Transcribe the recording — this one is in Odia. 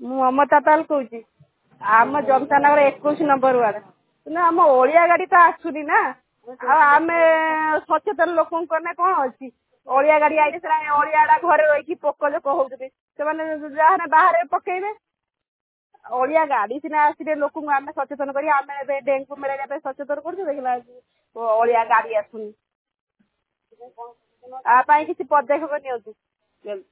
ମୁଁ ମମତା ପାଲ କହୁଛି। ଆମ ଜନତାନଗର 21 ନମ୍ବର ୱାର୍ଡ। କିନ୍ତୁ ଆମ ଅଳିଆ ଗାଡି ତ ଆସୁନି ନା, ଆଉ ଆମେ ସଚେତନ ଲୋକଙ୍କ କନେ କଣ ଅଛି? ଅଳିଆ ଗାଡି ଆଇଲେ ସେଟା ଅଳିଆ ଟା ଘରେ ରହିକି ପୋକ ଜୋକ ହଉଛନ୍ତି, ସେମାନେ ଯାହା ବାହାରେ ପକେଇବେ। ଅଳିଆ ଗାଡି ସିନା ଆସିଲେ ଲୋକଙ୍କୁ ଆମେ ସଚେତନ କରି ଆମେ ଏବେ ଡେଙ୍ଗୁ ମ୍ୟାଲେରିଆ ପାଇଁ ସଚେତନ କରୁଛୁ, ଦେଖିଲା ଅଳିଆ ଗାଡି ଆସୁନି। ଆ ପାଇଁ କିଛି ପଦକ୍ଷେପ ନିଅନ୍ତୁ।